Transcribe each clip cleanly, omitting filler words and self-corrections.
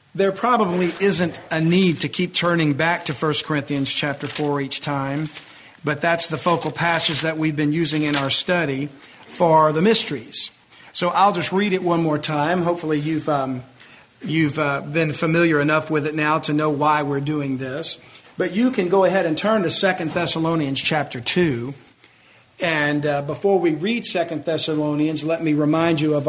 There probably isn't a need to keep turning back to 1 Corinthians chapter 4 each time, but that's the focal passage that we've been using in our study for the mysteries. So I'll just read it one more time. Hopefully you've been familiar enough with it now to know why we're doing this. But you can go ahead and turn to 2 Thessalonians chapter 2. And before we read 2 Thessalonians, let me remind you of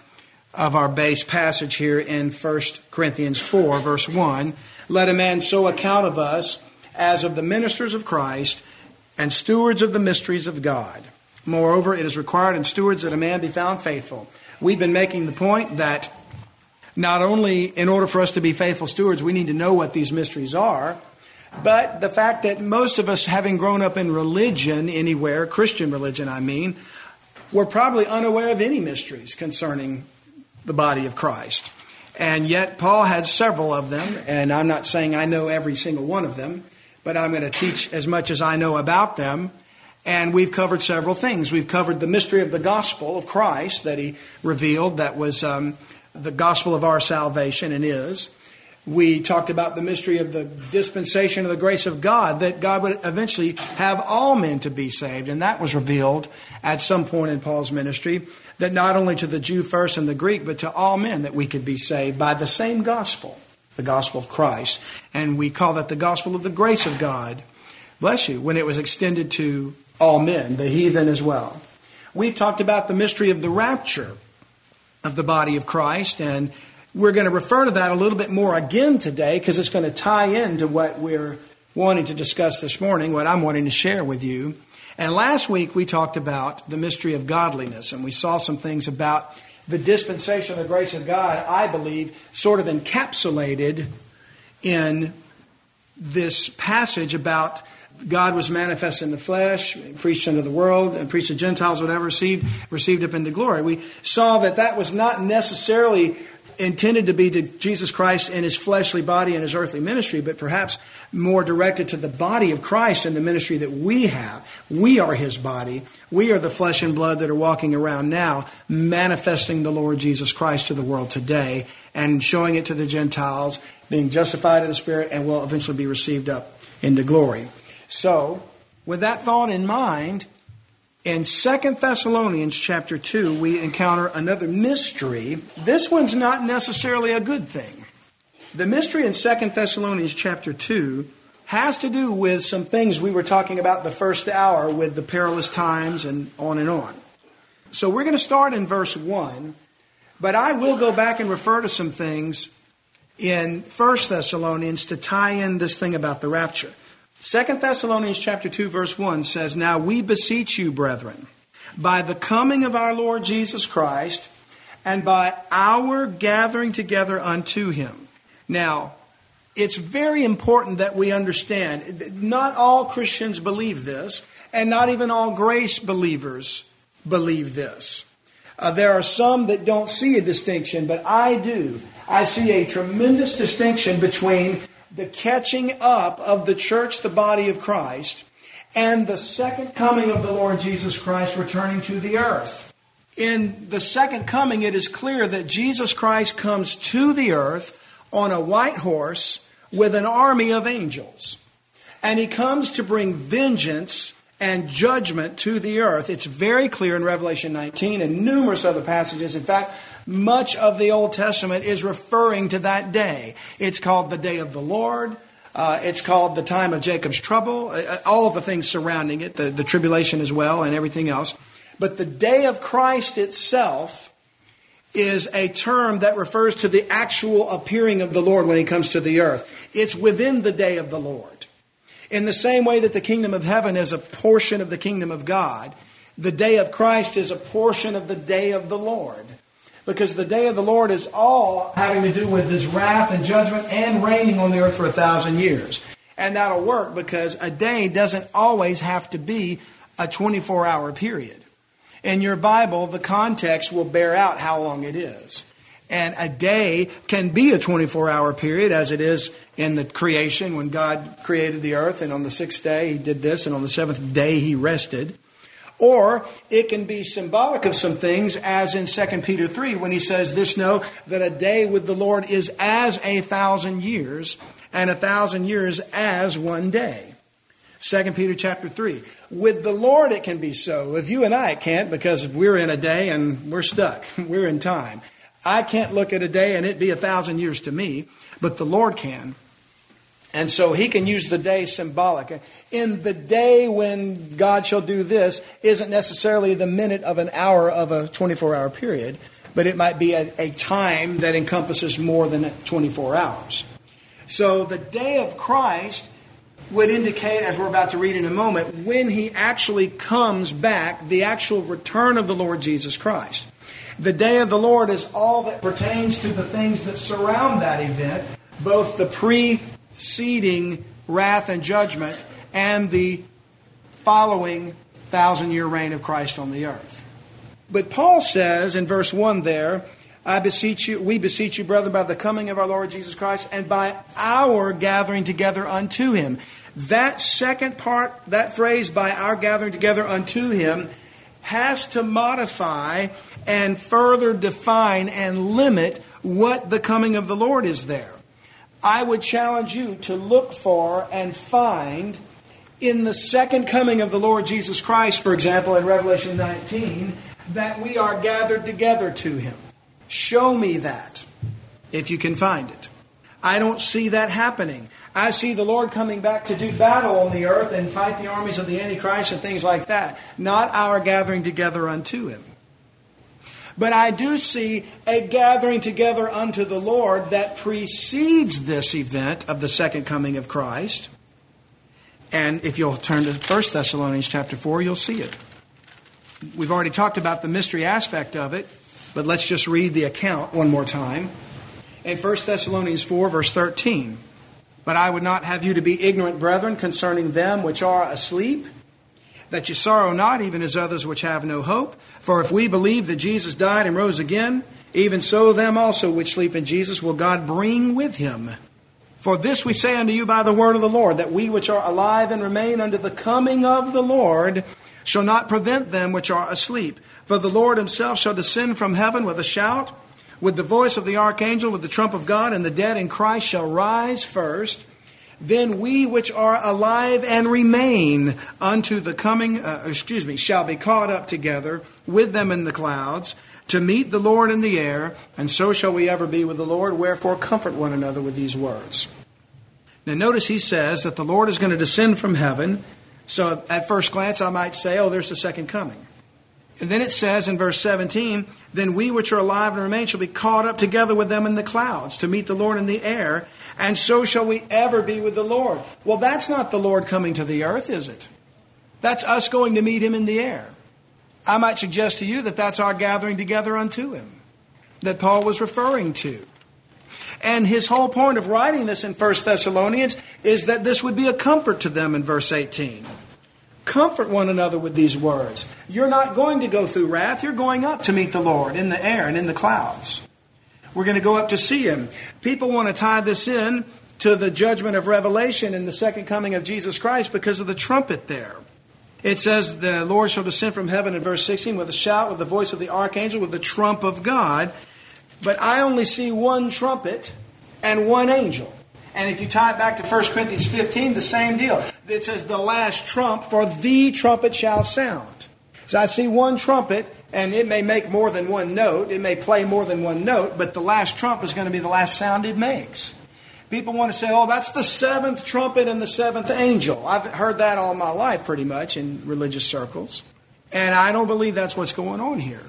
our base passage here in 1 Corinthians 4, verse 1. Let a man so account of us as of the ministers of Christ and stewards of the mysteries of God. Moreover, it is required in stewards that a man be found faithful. We've been making the point that not only in order for us to be faithful stewards, we need to know what these mysteries are, but the fact that most of us, having grown up in religion anywhere, Christian religion I mean, we're probably unaware of any mysteries concerning the body of Christ. And yet Paul had several of them, and I'm not saying I know every single one of them, but I'm going to teach as much as I know about them. And we've covered several things. We've covered the mystery of the gospel of Christ that he revealed, that was the gospel of our salvation and is. We talked about the mystery of the dispensation of the grace of God, that God would eventually have all men to be saved. And that was revealed at some point in Paul's ministry, that not only to the Jew first and the Greek, but to all men that we could be saved by the same gospel, the gospel of Christ. And we call that the gospel of the grace of God. Bless you, when it was extended to all men, the heathen as well. We've talked about the mystery of the rapture of the body of Christ, and we're going to refer to that a little bit more again today because it's going to tie into what we're wanting to discuss this morning, what I'm wanting to share with you. And last week we talked about the mystery of godliness, and we saw some things about the dispensation of the grace of God, I believe, sort of encapsulated in this passage about God was manifest in the flesh, preached unto the world, and preached to Gentiles, whatever, received up into glory. We saw that was not necessarily intended to be to Jesus Christ in his fleshly body and his earthly ministry, but perhaps more directed to the body of Christ and the ministry that we have. We are his body. We are the flesh and blood that are walking around now, manifesting the Lord Jesus Christ to the world today and showing it to the Gentiles, being justified in the Spirit, and will eventually be received up into glory. So, with that thought in mind, in 2 Thessalonians chapter 2, we encounter another mystery. This one's not necessarily a good thing. The mystery in 2 Thessalonians chapter 2 has to do with some things we were talking about the first hour with the perilous times and on and on. So we're going to start in verse 1, but I will go back and refer to some things in 1 Thessalonians to tie in this thing about the rapture. 2 Thessalonians chapter 2 verse 1 says, "Now we beseech you, brethren, by the coming of our Lord Jesus Christ, and by our gathering together unto him." Now, it's very important that we understand, not all Christians believe this, and not even all grace believers believe this. There are some that don't see a distinction, but I do. I see a tremendous distinction between the catching up of the church, the body of Christ, and the second coming of the Lord Jesus Christ returning to the earth. In the second coming, it is clear that Jesus Christ comes to the earth on a white horse with an army of angels. And he comes to bring vengeance and judgment to the earth. It's very clear in Revelation 19 and numerous other passages. In fact, much of the Old Testament is referring to that day. It's called the day of the Lord. It's called the time of Jacob's trouble. All of the things surrounding it, the tribulation as well and everything else. But the day of Christ itself is a term that refers to the actual appearing of the Lord when he comes to the earth. It's within the day of the Lord. In the same way that the kingdom of heaven is a portion of the kingdom of God, the day of Christ is a portion of the day of the Lord. Because the day of the Lord is all having to do with his wrath and judgment and reigning on the earth for 1,000 years. And that'll work because a day doesn't always have to be a 24-hour period. In your Bible, the context will bear out how long it is. And a day can be a 24-hour period, as it is in the creation when God created the earth. And on the sixth day he did this, and on the seventh day he rested. Or it can be symbolic of some things, as in 2 Peter 3, when he says, "This know that a day with the Lord is as 1,000 years, and 1,000 years as one day." 2 Peter chapter 3. With the Lord it can be so. With you and I it can't, because we're in a day and we're stuck. We're in time. I can't look at a day and it be 1,000 years to me, but the Lord can. And so he can use the day symbolic. In the day when God shall do this isn't necessarily the minute of an hour of a 24-hour period, but it might be a time that encompasses more than 24 hours. So the day of Christ would indicate, as we're about to read in a moment, when he actually comes back, the actual return of the Lord Jesus Christ. The day of the Lord is all that pertains to the things that surround that event, both the preceding wrath and judgment and the following 1,000-year reign of Christ on the earth. But Paul says in verse 1 there, we beseech you, brethren, by the coming of our Lord Jesus Christ and by our gathering together unto him. That second part, that phrase, by our gathering together unto him, has to modify and further define and limit what the coming of the Lord is there. I would challenge you to look for and find in the second coming of the Lord Jesus Christ, for example, in Revelation 19, that we are gathered together to him. Show me that, if you can find it. I don't see that happening. I see the Lord coming back to do battle on the earth and fight the armies of the Antichrist and things like that. Not our gathering together unto him. But I do see a gathering together unto the Lord that precedes this event of the second coming of Christ. And if you'll turn to 1 Thessalonians chapter 4, you'll see it. We've already talked about the mystery aspect of it, but let's just read the account one more time. In 1 Thessalonians 4, verse 13, "But I would not have you to be ignorant, brethren, concerning them which are asleep, that you sorrow not, even as others which have no hope. For if we believe that Jesus died and rose again, even so them also which sleep in Jesus will God bring with him. For this we say unto you by the word of the Lord, that we which are alive and remain unto the coming of the Lord shall not prevent them which are asleep. For the Lord himself shall descend from heaven with a shout, with the voice of the archangel, with the trump of God, and the dead in Christ shall rise first. Then we which are alive and remain unto the coming, shall be caught up together with them in the clouds to meet the Lord in the air, and so shall we ever be with the Lord. Wherefore comfort one another with these words." Now notice he says that the Lord is going to descend from heaven. So at first glance I might say, oh, there's the second coming. And then it says in verse 17, "Then we which are alive and remain shall be caught up together with them in the clouds to meet the Lord in the air, and so shall we ever be with the Lord." Well, that's not the Lord coming to the earth, is it? That's us going to meet him in the air. I might suggest to you that that's our gathering together unto him that Paul was referring to. And his whole point of writing this in 1 Thessalonians is that this would be a comfort to them in verse 18. Comfort one another with these words. You're not going to go through wrath. You're going up to meet the Lord in the air and in the clouds. We're going to go up to see him. People want to tie this in to the judgment of Revelation and the second coming of Jesus Christ because of the trumpet there. It says the Lord shall descend from heaven in verse 16 with a shout, with the voice of the archangel, with the trump of God. But I only see one trumpet and one angel. And if you tie it back to 1 Corinthians 15, the same deal. It says the last trump, for the trumpet shall sound. So I see one trumpet, and it may make more than one note. It may play more than one note, but the last trump is going to be the last sound it makes. People want to say, oh, that's the seventh trumpet and the seventh angel. I've heard that all my life pretty much in religious circles. And I don't believe that's what's going on here.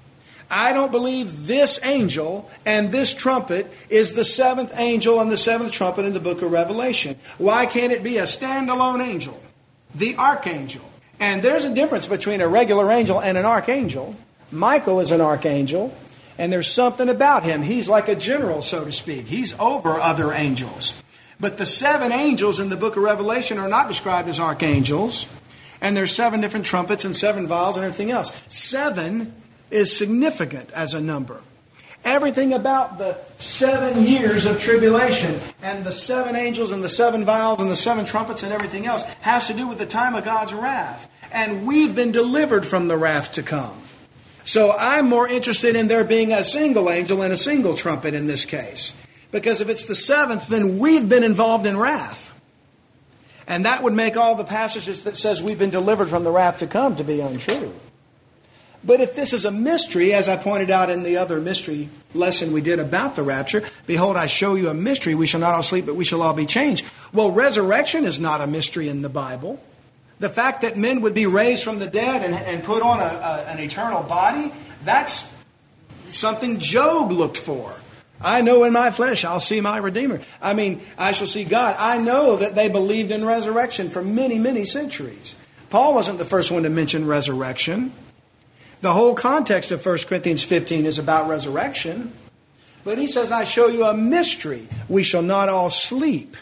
I don't believe this angel and this trumpet is the seventh angel and the seventh trumpet in the book of Revelation. Why can't it be a standalone angel? The archangel. And there's a difference between a regular angel and an archangel. Michael is an archangel, and there's something about him. He's like a general, so to speak. He's over other angels. But the seven angels in the book of Revelation are not described as archangels. And there's 7 different trumpets and 7 vials and everything else. 7 is significant as a number. Everything about the 7 years of tribulation and the 7 angels and the 7 vials and the 7 trumpets and everything else has to do with the time of God's wrath. and we've been delivered from the wrath to come. So I'm more interested in there being a single angel and a single trumpet in this case. Because if it's the seventh, then we've been involved in wrath. And that would make all the passages that says we've been delivered from the wrath to come to be untrue. But if this is a mystery, as I pointed out in the other mystery lesson we did about the rapture, behold, I show you a mystery. We shall not all sleep, but we shall all be changed. Well, resurrection is not a mystery in the Bible. The fact that men would be raised from the dead and put on an eternal body, that's something Job looked for. I know in my flesh I'll see my Redeemer. I mean, I shall see God. I know that they believed in resurrection for many, many centuries. Paul wasn't the first one to mention resurrection. The whole context of 1 Corinthians 15 is about resurrection. But he says, I show you a mystery. We shall not all sleep,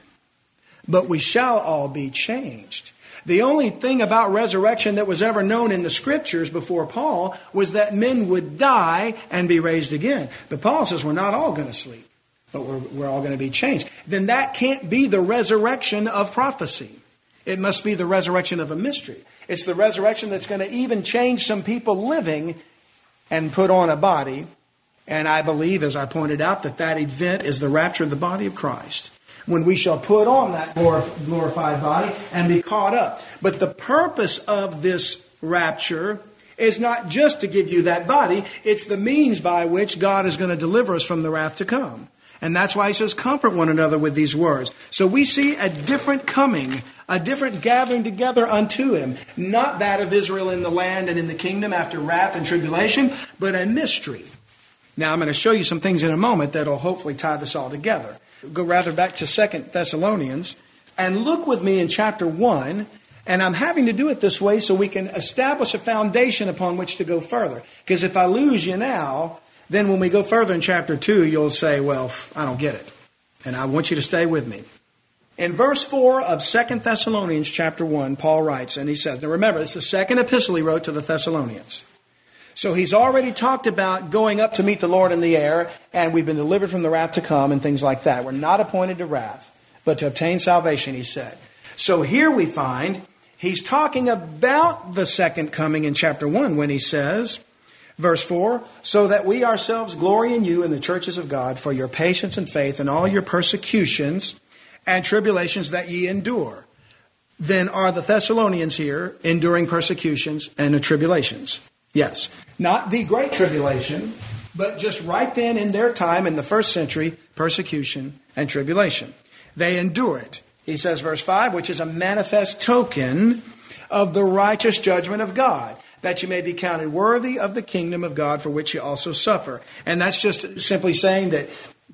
but we shall all be changed. The only thing about resurrection that was ever known in the Scriptures before Paul was that men would die and be raised again. But Paul says we're not all going to sleep, but we're all going to be changed. Then that can't be the resurrection of prophecy. It must be the resurrection of a mystery. It's the resurrection that's going to even change some people living and put on a body. And I believe, as I pointed out, that event is the rapture of the body of Christ, when we shall put on that glorified body and be caught up. But the purpose of this rapture is not just to give you that body. It's the means by which God is going to deliver us from the wrath to come. And that's why he says, comfort one another with these words. So we see a different coming, a different gathering together unto him. Not that of Israel in the land and in the kingdom after wrath and tribulation, but a mystery. Now I'm going to show you some things in a moment that will hopefully tie this all together. Go rather back to 2 Thessalonians and look with me in chapter 1. And I'm having to do it this way so we can establish a foundation upon which to go further. Because if I lose you now, then when we go further in chapter 2, you'll say, well, I don't get it. And I want you to stay with me. In verse 4 of 2 Thessalonians chapter 1, Paul writes, and he says, now remember, it's the second epistle he wrote to the Thessalonians. So he's already talked about going up to meet the Lord in the air, and we've been delivered from the wrath to come and things like that. We're not appointed to wrath, but to obtain salvation, he said. So here we find he's talking about the second coming in chapter 1 when he says, verse 4, so that we ourselves glory in you in the churches of God for your patience and faith and all your persecutions and tribulations that ye endure. Then are the Thessalonians here enduring persecutions and tribulations? Yes, not the great tribulation, but just right then in their time in the first century, persecution and tribulation. They endure it. He says, verse 5, which is a manifest token of the righteous judgment of God, that you may be counted worthy of the kingdom of God for which you also suffer. And that's just simply saying that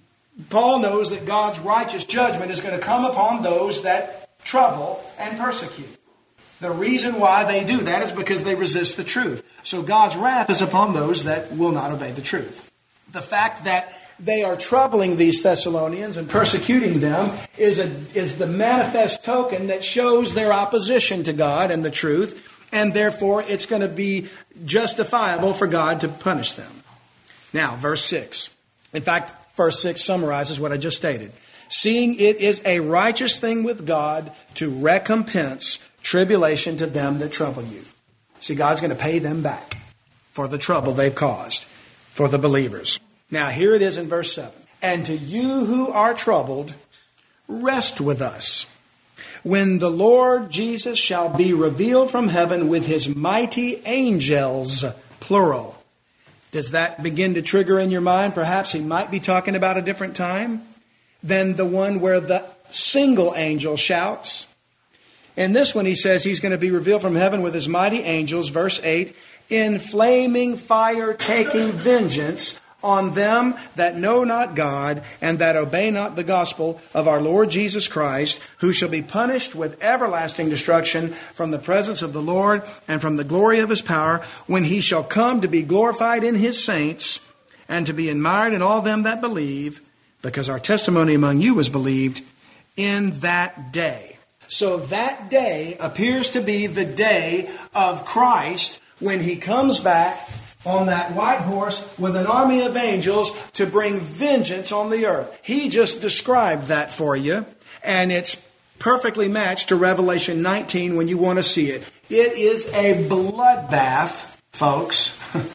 Paul knows that God's righteous judgment is going to come upon those that trouble and persecute. The reason why they do that is because they resist the truth. So God's wrath is upon those that will not obey the truth. The fact that they are troubling these Thessalonians and persecuting them is the manifest token that shows their opposition to God and the truth, and therefore it's going to be justifiable for God to punish them. Now, verse 6. In fact, verse 6 summarizes what I just stated. Seeing it is a righteous thing with God to recompense tribulation to them that trouble you. See, God's going to pay them back for the trouble they've caused for the believers. Now, here it is in verse 7. And to you who are troubled, rest with us, when the Lord Jesus shall be revealed from heaven with his mighty angels, plural. Does that begin to trigger in your mind? Perhaps he might be talking about a different time than the one where the single angel shouts. In this one, he says he's going to be revealed from heaven with his mighty angels, verse 8, in flaming fire taking vengeance on them that know not God and that obey not the gospel of our Lord Jesus Christ, who shall be punished with everlasting destruction from the presence of the Lord and from the glory of his power, when he shall come to be glorified in his saints and to be admired in all them that believe, because our testimony among you was believed in that day. So that day appears to be the day of Christ when he comes back on that white horse with an army of angels to bring vengeance on the earth. He just described that for you, and it's perfectly matched to Revelation 19 when you want to see it. It is a bloodbath, folks.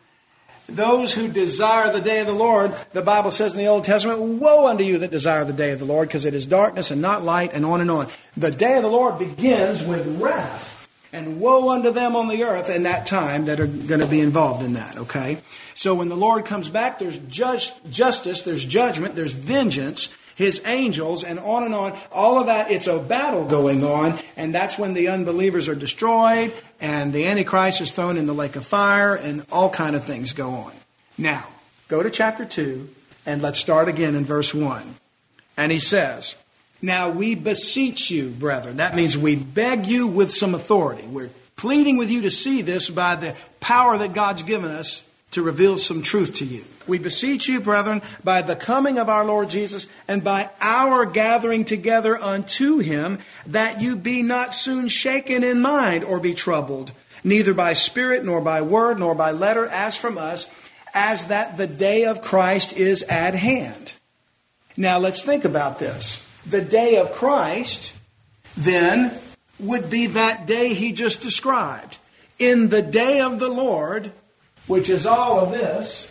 Those who desire the day of the Lord, the Bible says in the Old Testament, woe unto you that desire the day of the Lord, because it is darkness and not light, and on and on. The day of the Lord begins with wrath, and woe unto them on the earth in that time that are going to be involved in that, okay? So when the Lord comes back, there's justice, there's judgment, there's vengeance, His angels, and on. All of that, it's a battle going on, and that's when the unbelievers are destroyed, and the Antichrist is thrown in the lake of fire, and all kind of things go on. Now, go to chapter 2, and let's start again in verse 1. And he says, now we beseech you, brethren. That means we beg you with some authority. We're pleading with you to see this by the power that God's given us to reveal some truth to you. We beseech you, brethren, by the coming of our Lord Jesus and by our gathering together unto Him, that you be not soon shaken in mind or be troubled, neither by spirit, nor by word, nor by letter, as from us, as that the day of Christ is at hand. Now let's think about this. The day of Christ, then, would be that day he just described. In the day of the Lord, which is all of this,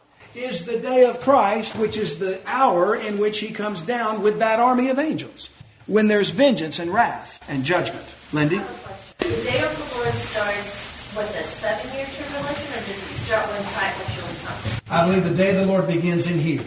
is the day of Christ, which is the hour in which He comes down with that army of angels, when there's vengeance and wrath and judgment. Lindy? The day of the Lord starts with a 7-year tribulation, or does it start when Christ actually comes? I believe the day of the Lord begins in here.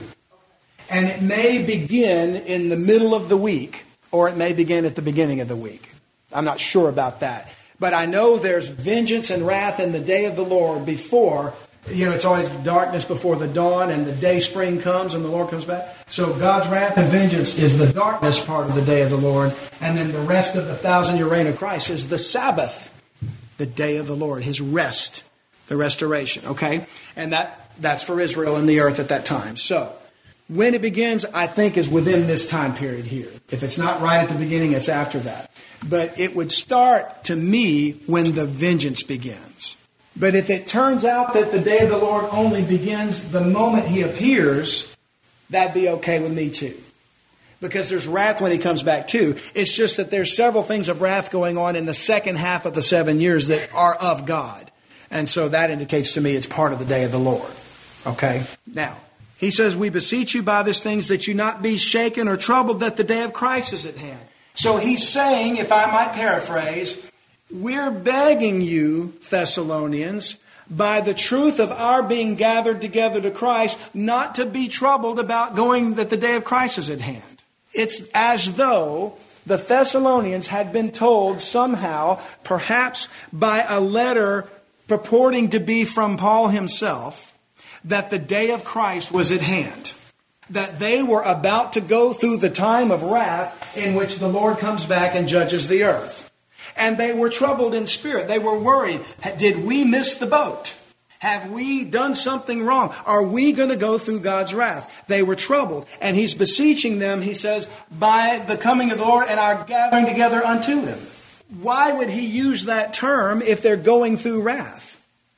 And it may begin in the middle of the week, or it may begin at the beginning of the week. I'm not sure about that. But I know there's vengeance and wrath in the day of the Lord before. It's always darkness before the dawn, and the day spring comes and the Lord comes back. So God's wrath and vengeance is the darkness part of the day of the Lord. And then the rest of the 1,000-year reign of Christ is the Sabbath, the day of the Lord, His rest, the restoration. Okay? And that's for Israel and the earth at that time. So when it begins, I think, is within this time period here. If it's not right at the beginning, it's after that. But it would start, to me, when the vengeance begins. But if it turns out that the day of the Lord only begins the moment He appears, that'd be okay with me too. Because there's wrath when He comes back too. It's just that there's several things of wrath going on in the second half of the 7 years that are of God. And so that indicates to me it's part of the day of the Lord. Okay? Now, he says, we beseech you by these things that you not be shaken or troubled, that the day of Christ is at hand. So he's saying, if I might paraphrase, we're begging you, Thessalonians, by the truth of our being gathered together to Christ, not to be troubled about going that the day of Christ is at hand. It's as though the Thessalonians had been told somehow, perhaps by a letter purporting to be from Paul himself, that the day of Christ was at hand. That they were about to go through the time of wrath in which the Lord comes back and judges the earth. And they were troubled in spirit. They were worried. Did we miss the boat? Have we done something wrong? Are we going to go through God's wrath? They were troubled. And He's beseeching them, he says, by the coming of the Lord and our gathering together unto Him. Why would He use that term if they're going through wrath?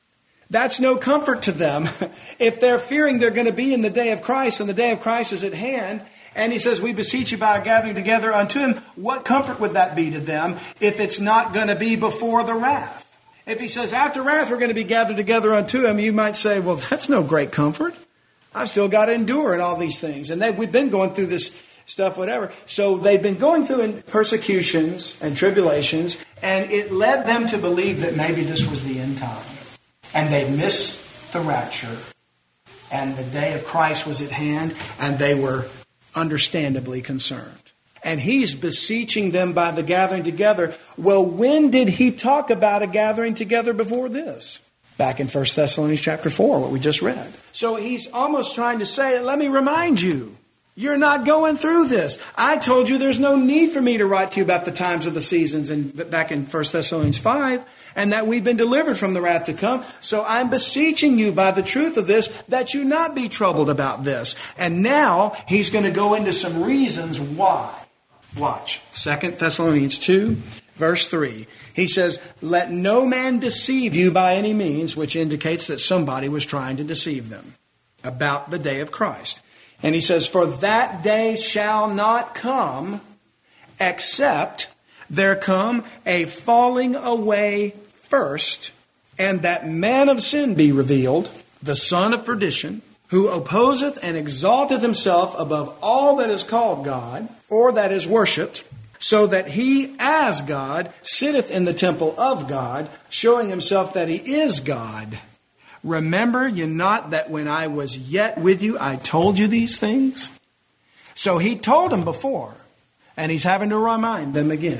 That's no comfort to them. If they're fearing they're going to be in the day of Christ and the day of Christ is at hand, and he says, we beseech you by our gathering together unto Him, what comfort would that be to them if it's not going to be before the wrath? If he says, after wrath we're going to be gathered together unto Him, you might say, well, that's no great comfort. I've still got to endure and all these things. And we've been going through this stuff, whatever. So they've been going through in persecutions and tribulations, and it led them to believe that maybe this was the end time. And they missed the rapture, and the day of Christ was at hand, and they were understandably concerned. And he's beseeching them by the gathering together. Well, when did he talk about a gathering together before this? Back in 1 Thessalonians chapter 4, what we just read. So he's almost trying to say, let me remind you, you're not going through this. I told you there's no need for me to write to you about the times of the seasons back in 1 Thessalonians 5, and that we've been delivered from the wrath to come. So I'm beseeching you by the truth of this, that you not be troubled about this. And now he's going to go into some reasons why. Watch. 2 Thessalonians 2, verse 3. He says, let no man deceive you by any means, which indicates that somebody was trying to deceive them about the day of Christ. And he says, for that day shall not come except there come a falling away first, and that man of sin be revealed, the son of perdition, who opposeth and exalteth himself above all that is called God, or that is worshipped, so that he as God sitteth in the temple of God, showing himself that he is God. Remember you not that when I was yet with you, I told you these things? So he told them before, and he's having to remind them again.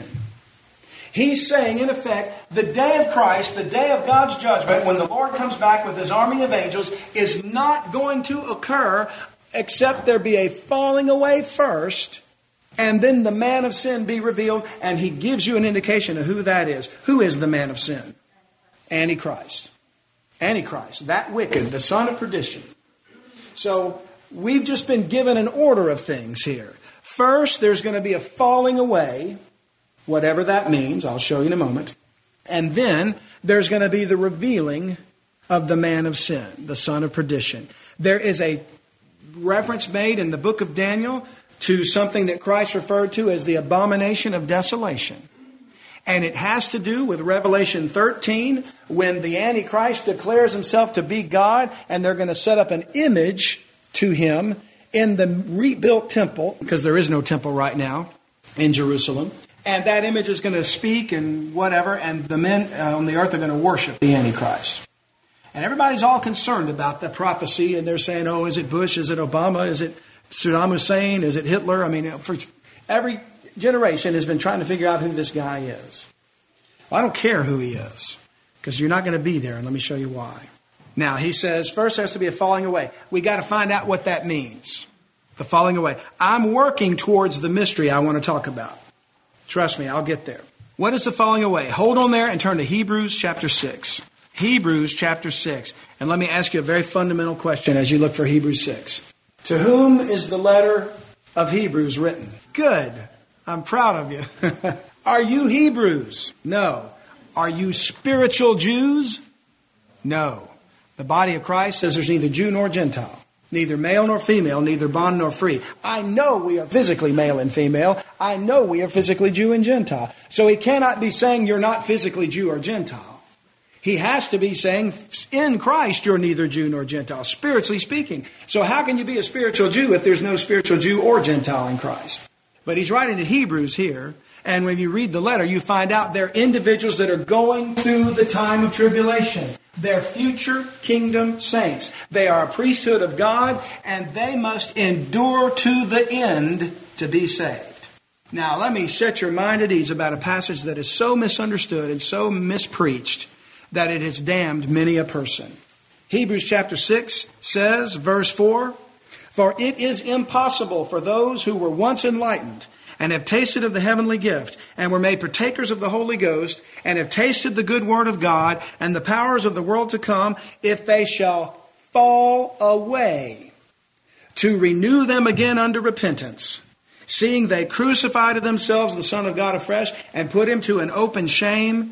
He's saying, in effect, the day of Christ, the day of God's judgment, when the Lord comes back with his army of angels, is not going to occur except there be a falling away first, and then the man of sin be revealed, and he gives you an indication of who that is. Who is the man of sin? Antichrist. Antichrist, that wicked, the son of perdition. So we've just been given an order of things here. First, there's going to be a falling away, whatever that means. I'll show you in a moment. And then there's going to be the revealing of the man of sin, the son of perdition. There is a reference made in the book of Daniel to something that Christ referred to as the abomination of desolation. And it has to do with Revelation 13, when the Antichrist declares himself to be God, and they're going to set up an image to him in the rebuilt temple, because there is no temple right now in Jerusalem. And that image is going to speak and whatever, and the men on the earth are going to worship the Antichrist. And everybody's all concerned about the prophecy, and they're saying, oh, is it Bush? Is it Obama? Is it Saddam Hussein? Is it Hitler? I mean, for every generation has been trying to figure out who this guy is. Well, I don't care who he is, because you're not going to be there, and let me show you why. Now, he says, first there has to be a falling away. We got to find out what that means, the falling away. I'm working towards the mystery I want to talk about. Trust me, I'll get there. What is the falling away? Hold on there and turn to Hebrews chapter 6. Hebrews chapter 6. And let me ask you a very fundamental question as you look for Hebrews 6. To whom is the letter of Hebrews written? Good. I'm proud of you. Are you Hebrews? No. Are you spiritual Jews? No. The body of Christ says there's neither Jew nor Gentile, neither male nor female, neither bond nor free. I know we are physically male and female. I know we are physically Jew and Gentile. So he cannot be saying you're not physically Jew or Gentile. He has to be saying in Christ you're neither Jew nor Gentile, spiritually speaking. So how can you be a spiritual Jew if there's no spiritual Jew or Gentile in Christ? But he's writing to Hebrews here. And when you read the letter, you find out they're individuals that are going through the time of tribulation. They're future kingdom saints. They are a priesthood of God, and they must endure to the end to be saved. Now, let me set your mind at ease about a passage that is so misunderstood and so mispreached that it has damned many a person. Hebrews chapter 6 says, verse 4, for it is impossible for those who were once enlightened and have tasted of the heavenly gift, and were made partakers of the Holy Ghost, and have tasted the good word of God, and the powers of the world to come, if they shall fall away, to renew them again unto repentance, seeing they crucify to themselves the Son of God afresh, and put him to an open shame.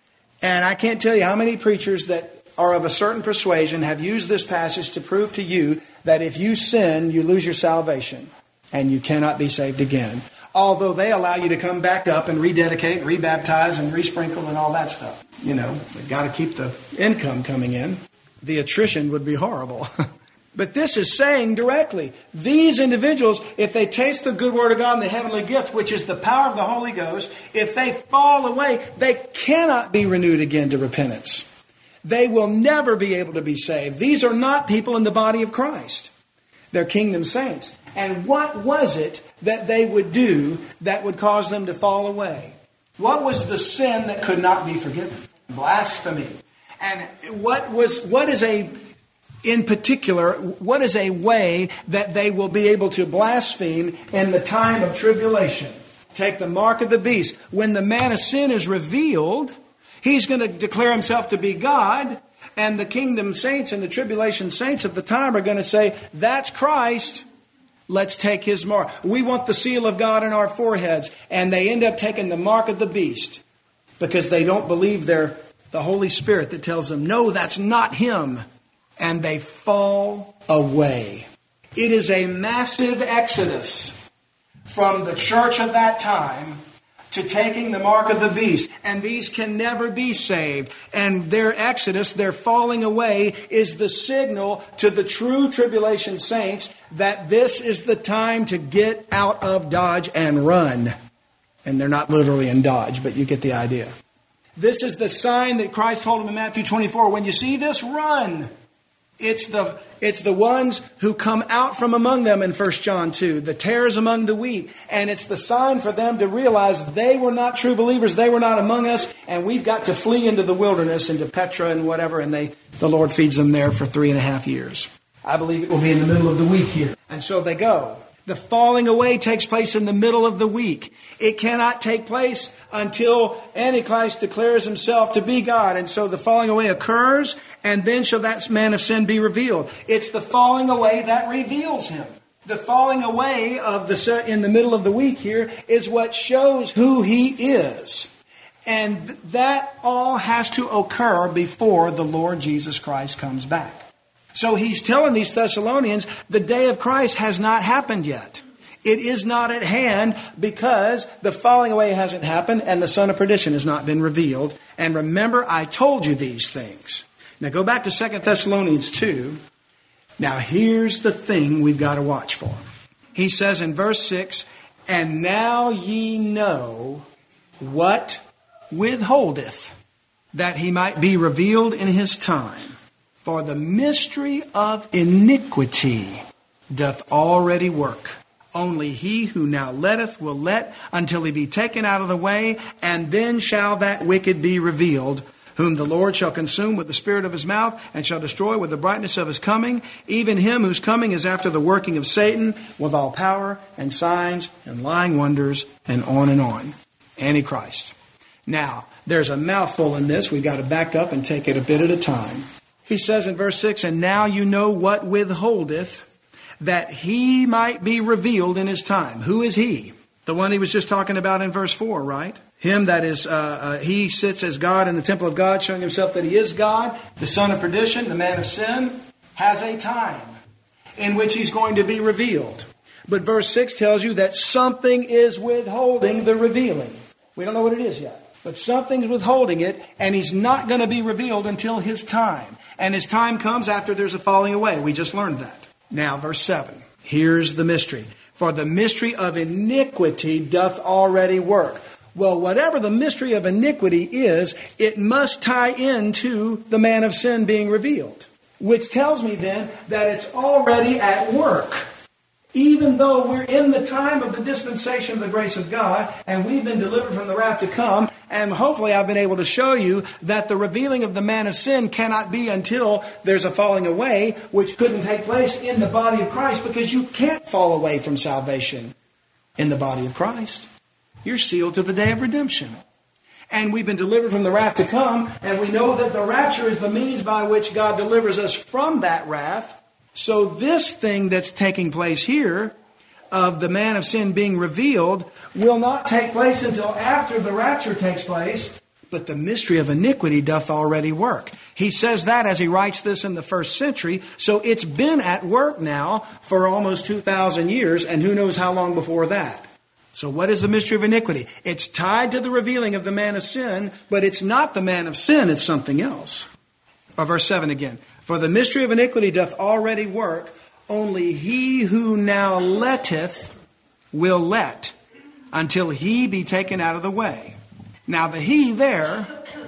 And I can't tell you how many preachers that are of a certain persuasion have used this passage to prove to you that if you sin, you lose your salvation, and you cannot be saved again. Although they allow you to come back up and rededicate, rebaptize, and resprinkle and all that stuff. You know, they've got to keep the income coming in. The attrition would be horrible. But this is saying directly, these individuals, if they taste the good word of God and the heavenly gift, which is the power of the Holy Ghost, if they fall away, they cannot be renewed again to repentance. They will never be able to be saved. These are not people in the body of Christ. They're kingdom saints. And what was it that they would do that would cause them to fall away? What was the sin that could not be forgiven? Blasphemy. And what is a way that they will be able to blaspheme in the time of tribulation? Take the mark of the beast. When the man of sin is revealed, he's going to declare himself to be God, and the kingdom saints and the tribulation saints at the time are going to say, that's Christ. Let's take his mark. We want the seal of God in our foreheads. And they end up taking the mark of the beast because they don't believe the Holy Spirit that tells them, no, that's not him. And they fall away. It is a massive exodus from the church of that time to taking the mark of the beast. And these can never be saved. And their exodus, their falling away, is the signal to the true tribulation saints that this is the time to get out of Dodge and run. And they're not literally in Dodge, but you get the idea. This is the sign that Christ told them in Matthew 24. When you see this, run. It's the ones who come out from among them in 1 John 2, the tares among the wheat. And it's the sign for them to realize they were not true believers. They were not among us. And we've got to flee into the wilderness, into Petra and whatever. And the Lord feeds them there for 3.5 years. I believe it will be in the middle of the week here. And so they go. The falling away takes place in the middle of the week. It cannot take place until Antichrist declares himself to be God. And so the falling away occurs, and then shall that man of sin be revealed. It's the falling away that reveals him. The falling away in the middle of the week here is what shows who he is. And that all has to occur before the Lord Jesus Christ comes back. So he's telling these Thessalonians the day of Christ has not happened yet. It is not at hand because the falling away hasn't happened and the son of perdition has not been revealed. And remember, I told you these things. Now go back to 2 Thessalonians 2. Now here's the thing we've got to watch for. He says in verse 6, and now ye know what withholdeth, that he might be revealed in his time. For the mystery of iniquity doth already work. Only he who now letteth will let until he be taken out of the way, and then shall that wicked be revealed, whom the Lord shall consume with the spirit of his mouth, and shall destroy with the brightness of his coming, even him whose coming is after the working of Satan, with all power and signs and lying wonders, and on and on. Antichrist. Now, there's a mouthful in this. We've got to back up and take it a bit at a time. He says in verse 6, and now you know what withholdeth, that he might be revealed in his time. Who is he? The one he was just talking about in verse 4, right? Him that is, he sits as God in the temple of God, showing himself that he is God. The son of perdition, the man of sin, has a time in which he's going to be revealed. But verse 6 tells you that something is withholding the revealing. We don't know what it is yet. But something's withholding it, and he's not going to be revealed until his time. And his time comes after there's a falling away. We just learned that. Now, verse 7. Here's the mystery. For the mystery of iniquity doth already work. Well, whatever the mystery of iniquity is, it must tie into the man of sin being revealed. Which tells me then that it's already at work. Even though we're in the time of the dispensation of the grace of God, and we've been delivered from the wrath to come, and hopefully I've been able to show you that the revealing of the man of sin cannot be until there's a falling away, which couldn't take place in the body of Christ, because you can't fall away from salvation in the body of Christ. You're sealed to the day of redemption. And we've been delivered from the wrath to come, and we know that the rapture is the means by which God delivers us from that wrath. So this thing that's taking place here, of the man of sin being revealed, will not take place until after the rapture takes place. But the mystery of iniquity doth already work. He says that as he writes this in the first century. So it's been at work now for almost 2,000 years, and who knows how long before that. So what is the mystery of iniquity? It's tied to the revealing of the man of sin, but it's not the man of sin, it's something else. Or verse 7 again. For the mystery of iniquity doth already work, only he who now letteth will let, until he be taken out of the way. Now the he there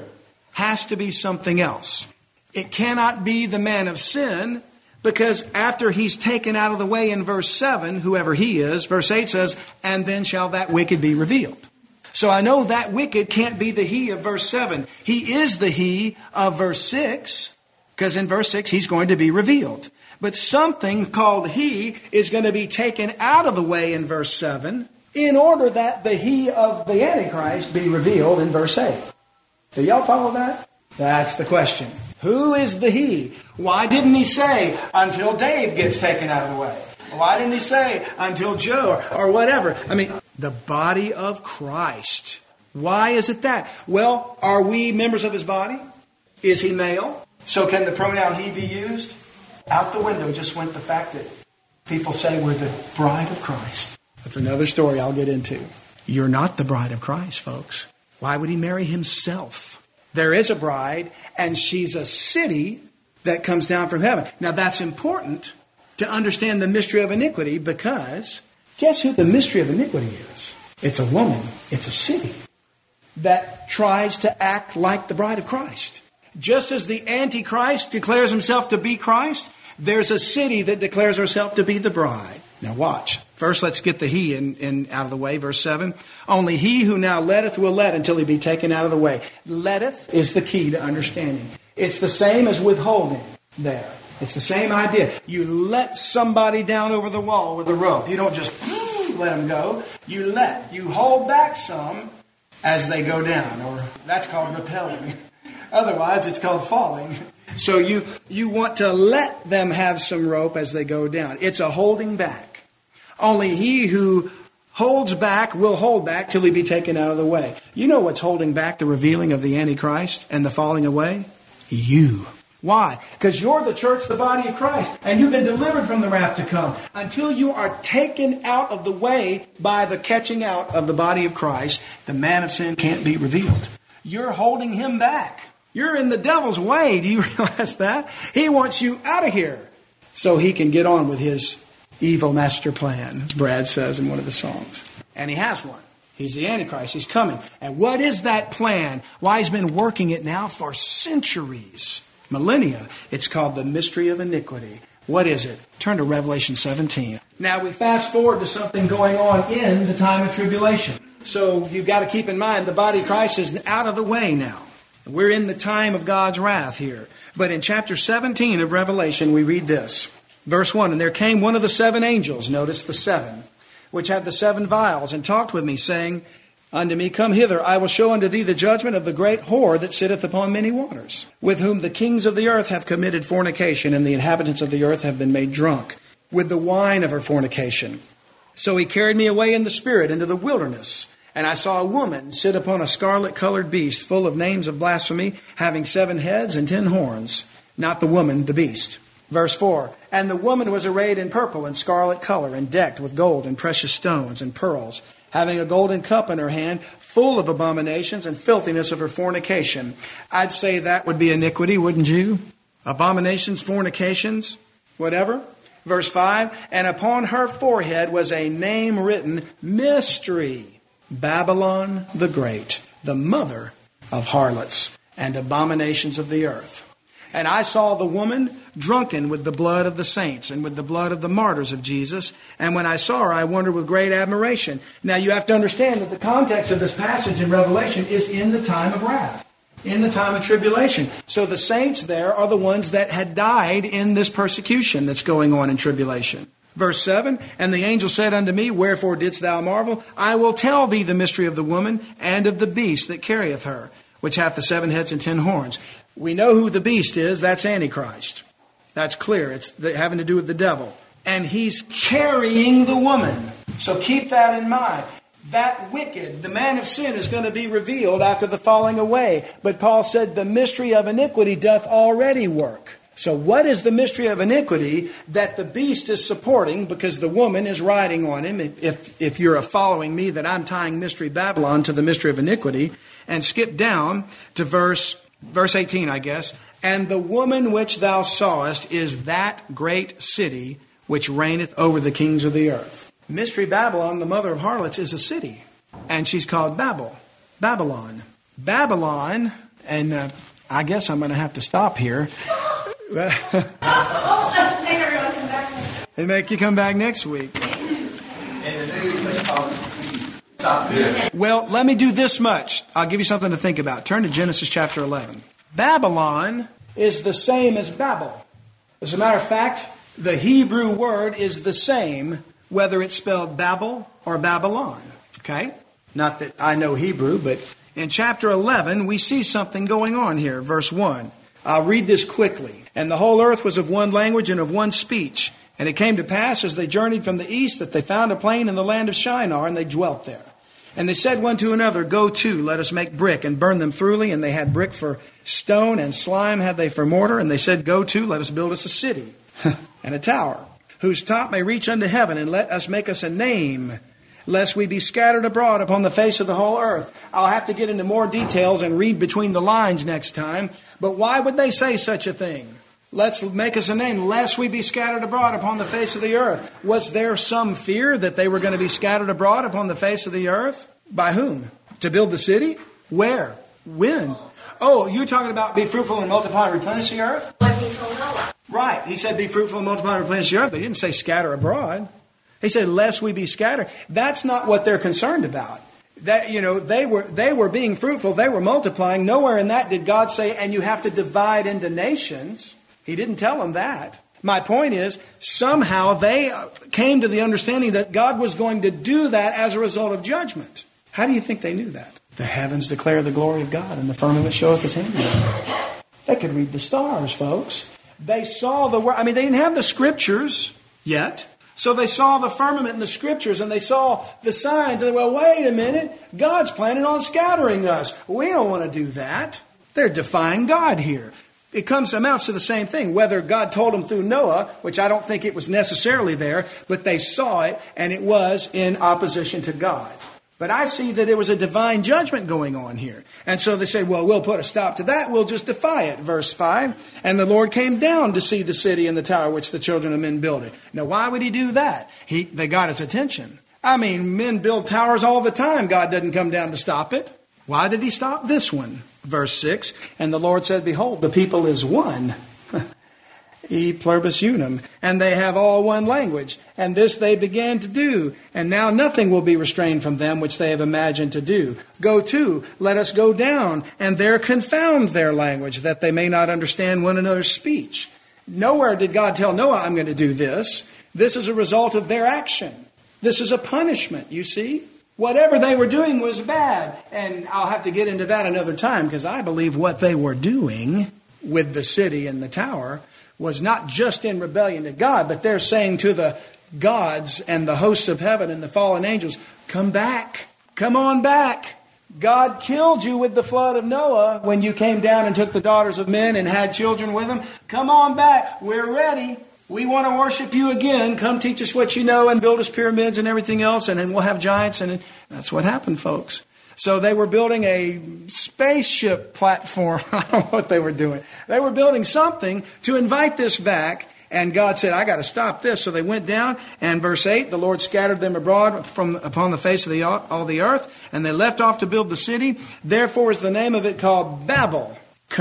has to be something else. It cannot be the man of sin, because after he's taken out of the way in verse 7, whoever he is, verse 8 says, and then shall that wicked be revealed. So I know that wicked can't be the he of verse 7. He is the he of verse 6, because in verse 6 he's going to be revealed. But something called he is going to be taken out of the way in verse 7 in order that the he of the Antichrist be revealed in verse 8. Do y'all follow that? That's the question. Who is the he? Why didn't he say until Dave gets taken out of the way? Why didn't he say until Joe or whatever? I mean, the body of Christ. Why is it that? Well, are we members of his body? Is he male? So can the pronoun he be used? Out the window just went the fact that people say we're the bride of Christ. That's another story I'll get into. You're not the bride of Christ, folks. Why would he marry himself? There is a bride, and she's a city that comes down from heaven. Now, that's important to understand the mystery of iniquity, because guess who the mystery of iniquity is? It's a woman. It's a city that tries to act like the bride of Christ. Just as the Antichrist declares himself to be Christ, there's a city that declares herself to be the bride. Now watch. First, let's get the he out of the way. Verse 7. Only he who now letteth will let until he be taken out of the way. Letteth is the key to understanding. It's the same as withholding there. It's the same idea. You let somebody down over the wall with a rope. You don't just let them go. You let. You hold back some as they go down. Or that's called repelling. Otherwise, it's called falling. So you want to let them have some rope as they go down. It's a holding back. Only he who holds back will hold back till he be taken out of the way. You know what's holding back the revealing of the Antichrist and the falling away? You. Why? Because you're the church, the body of Christ, and you've been delivered from the wrath to come. Until you are taken out of the way by the catching out of the body of Christ, the man of sin can't be revealed. You're holding him back. You're in the devil's way. Do you realize that? He wants you out of here so he can get on with his evil master plan, as Brad says in one of the songs. And he has one. He's the Antichrist. He's coming. And what is that plan? Why, he's been working it now for centuries, millennia. It's called the mystery of iniquity. What is it? Turn to Revelation 17. Now we fast forward to something going on in the time of tribulation. So you've got to keep in mind the body of Christ is out of the way now. We're in the time of God's wrath here. But in chapter 17 of Revelation, we read this. Verse 1, and there came one of the seven angels, notice the seven, which had the seven vials, and talked with me, saying unto me, Come hither, I will show unto thee the judgment of the great whore that sitteth upon many waters, with whom the kings of the earth have committed fornication, and the inhabitants of the earth have been made drunk with the wine of her fornication. So he carried me away in the spirit into the wilderness, and I saw a woman sit upon a scarlet-colored beast, full of names of blasphemy, having 7 heads and 10 horns. Not the woman, the beast. Verse 4, and the woman was arrayed in purple and scarlet color, and decked with gold and precious stones and pearls, having a golden cup in her hand, full of abominations and filthiness of her fornication. I'd say that would be iniquity, wouldn't you? Abominations, fornications, whatever. Verse 5, and upon her forehead was a name written, Mystery, Babylon the Great, the mother of harlots and abominations of the earth. And I saw the woman drunken with the blood of the saints and with the blood of the martyrs of Jesus. And when I saw her, I wondered with great admiration. Now you have to understand that the context of this passage in Revelation is in the time of wrath, in the time of tribulation. So the saints there are the ones that had died in this persecution that's going on in tribulation. Verse 7, and the angel said unto me, Wherefore didst thou marvel? I will tell thee the mystery of the woman and of the beast that carrieth her, which hath the 7 heads and 10 horns. We know who the beast is. That's Antichrist. That's clear. It's having to do with the devil. And he's carrying the woman. So keep that in mind. That wicked, the man of sin, is going to be revealed after the falling away. But Paul said the mystery of iniquity doth already work. So what is the mystery of iniquity that the beast is supporting because the woman is riding on him? If you're following me, that I'm tying Mystery Babylon to the mystery of iniquity. And skip down to verse 18, I guess. And the woman which thou sawest is that great city which reigneth over the kings of the earth. Mystery Babylon, the mother of harlots, is a city. And she's called Babylon. Babylon, and I guess I'm going to have to stop here. They make you come back next week. Well, let me do this much. I'll give you something to think about. Turn to Genesis chapter 11. Babylon is the same as Babel. As a matter of fact, the Hebrew word is the same whether it's spelled Babel or Babylon. Okay? Not that I know Hebrew, but in chapter 11, we see something going on here. Verse 1. I'll read this quickly. And the whole earth was of one language and of one speech. And it came to pass as they journeyed from the east that they found a plain in the land of Shinar, and they dwelt there. And they said one to another, Go to, let us make brick, and burn them thoroughly. And they had brick for stone, and slime had they for mortar. And they said, Go to, let us build us a city, and a tower, whose top may reach unto heaven, and let us make us a name, lest we be scattered abroad upon the face of the whole earth. I'll have to get into more details and read between the lines next time. But why would they say such a thing? Let's make us a name, lest we be scattered abroad upon the face of the earth. Was there some fear that they were going to be scattered abroad upon the face of the earth? By whom? To build the city? Where? When? Oh, you're talking about be fruitful and multiply and replenish the earth? What he told Noah. Right. He said be fruitful and multiply and replenish the earth. But he didn't say scatter abroad. He said lest we be scattered. That's not what they're concerned about. That, they were being fruitful. They were multiplying. Nowhere in that did God say, and you have to divide into nations. He didn't tell them that. My point is, somehow they came to the understanding that God was going to do that as a result of judgment. How do you think they knew that? The heavens declare the glory of God, and the firmament showeth his handiwork. They could read the stars, folks. They saw the word. They didn't have the scriptures yet. So they saw the firmament in the scriptures, and they saw the signs. And they went, wait a minute. God's planning on scattering us. We don't want to do that. They're defying God here. It amounts to the same thing, whether God told them through Noah, which I don't think it was necessarily there, but they saw it, and it was in opposition to God. But I see that there was a divine judgment going on here. And so they said, well, we'll put a stop to that. We'll just defy it. Verse 5, and the Lord came down to see the city and the tower which the children of men builded. Now, why would he do that? They got his attention. Men build towers all the time. God doesn't come down to stop it. Why did he stop this one? Verse 6, and the Lord said, behold, the people is one. E pluribus unum. And they have all one language. And this they began to do. And now nothing will be restrained from them which they have imagined to do. Go to, let us go down, and there confound their language, that they may not understand one another's speech. Nowhere did God tell Noah, I'm going to do this. This is a result of their action. This is a punishment, you see. Whatever they were doing was bad. And I'll have to get into that another time, because I believe what they were doing with the city and the tower was not just in rebellion to God, but they're saying to the gods and the hosts of heaven and the fallen angels, come back, come on back. God killed you with the flood of Noah when you came down and took the daughters of men and had children with them. Come on back. We're ready. We want to worship you again. Come teach us what you know and build us pyramids and everything else, and then we'll have giants. And that's what happened, folks. So they were building a spaceship platform. I don't know what they were doing. They were building something to invite this back. And God said, I got to stop this. So they went down. And verse 8, the Lord scattered them abroad upon the face of all the earth. And they left off to build the city. Therefore is the name of it called Babel.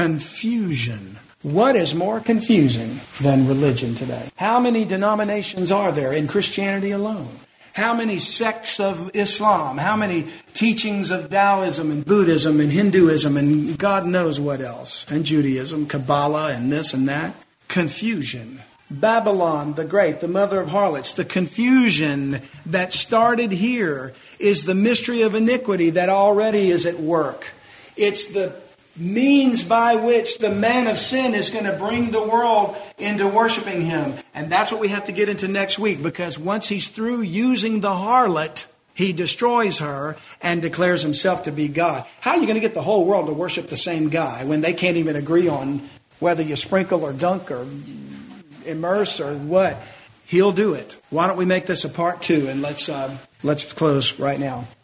Confusion. What is more confusing than religion today? How many denominations are there in Christianity alone? How many sects of Islam? How many teachings of Taoism and Buddhism and Hinduism and God knows what else? And Judaism, Kabbalah and this and that. Confusion. Babylon the Great, the mother of harlots. The confusion that started here is the mystery of iniquity that already is at work. It's the means by which the man of sin is going to bring the world into worshiping him. And that's what we have to get into next week, because once he's through using the harlot, he destroys her and declares himself to be God. How are you going to get the whole world to worship the same guy when they can't even agree on whether you sprinkle or dunk or immerse or what? He'll do it. Why don't we make this a part 2, and let's close right now.